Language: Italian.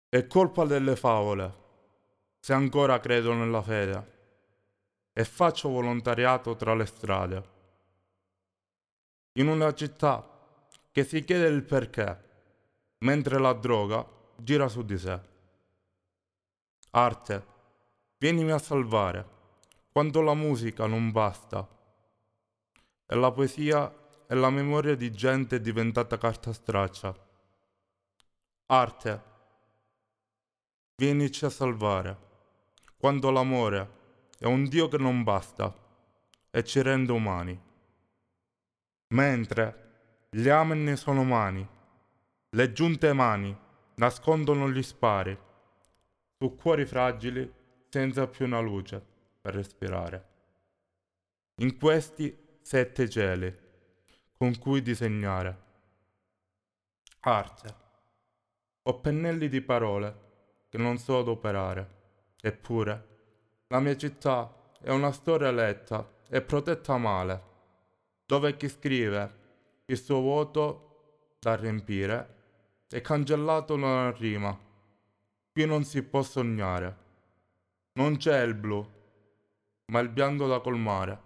È colpa delle favole, se ancora credo nella fede, e faccio volontariato tra le strade, in una città che si chiede il perché, mentre la droga gira su di sé. Arte, vienimi a salvare, quando la musica non basta, e la poesia e la memoria di gente è diventata carta straccia. Arte, vienici a salvare, quando l'amore è un Dio che non basta e ci rende umani. Mentre gli amen sono mani, le giunte mani nascondono gli spari su cuori fragili senza più una luce per respirare. In questi 7 cieli con cui disegnare. Arte. Ho pennelli di parole che non so adoperare. Eppure, la mia città è una storia letta e protetta male, dove chi scrive il suo vuoto da riempire è cancellato da una rima. Qui non si può sognare. Non c'è il blu, ma il bianco da colmare.